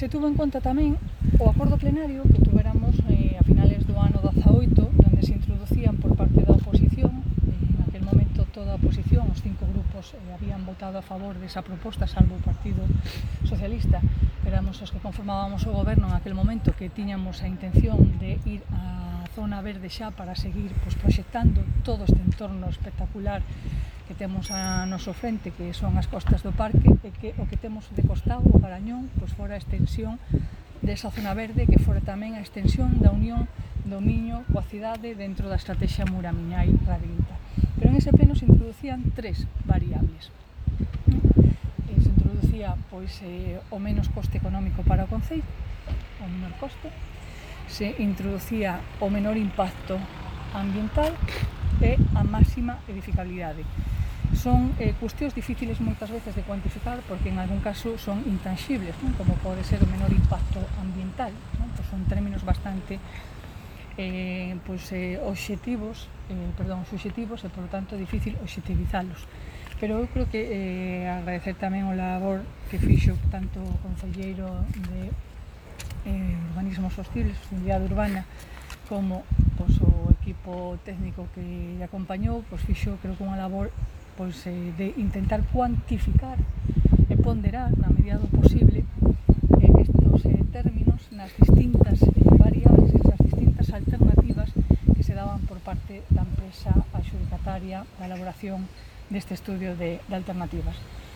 Se tuvo en conta tamén o acordo plenario que tuveramos a finales do ano 18, onde se introducían por parte da oposición, en aquel momento toda a oposición, os 5 grupos habían votado a favor desa proposta, salvo o Partido Socialista, que éramos os que conformábamos o goberno en aquel momento, que tiñamos a intención de ir á zona verde xa para seguir proxectando todo este entorno espectacular que temos a noso frente, que son as costas do parque, e que o que temos de costado, o Garañón, pois fora a extensión desa zona verde, que fora tamén a extensión da unión do Miño coa cidade dentro da estrategia Muramiñai-Radiita. Pero en ese pleno se introducían 3 variables. Se introducía pois o menos coste económico para o concello, o menor coste, se introducía o menor impacto ambiental e a máxima edificabilidade. Son cuestións difíciles moitas veces de cuantificar porque en algún caso son intangibles, non? Como pode ser o menor impacto ambiental, non? Pues son términos bastante subxetivos e por tanto difícil obxectivizalos. Pero eu creo que agradecer tamén o labor que fixo tanto o concelleiro de Urbanismo Sostible, Sostenibilidade Urbana, como pois, o equipo técnico que lle acompañou, pois fixo creo que unha labor pois, de intentar cuantificar e ponderar na medida do posible estos términos nas distintas variables e nas distintas alternativas que se daban por parte da empresa adxudicataria da elaboración deste estudio de alternativas.